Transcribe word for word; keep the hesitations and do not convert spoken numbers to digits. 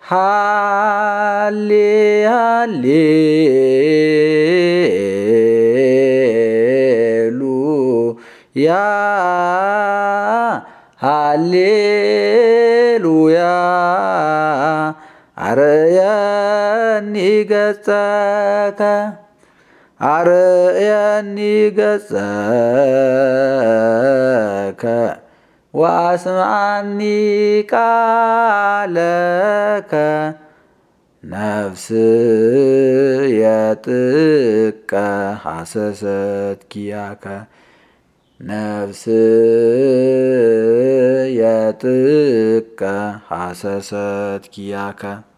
ሃሌ ሃሌሉያ ሃሌሉያ አርየኒ ገጸከ አርየኒ ገጸከ ወአስምዓኒ ቃለከ ነፍስየ ጥቀ ሐሰሰት ኪያከ ነፍስየ ጥቀ ሐሰሰት ኪያከ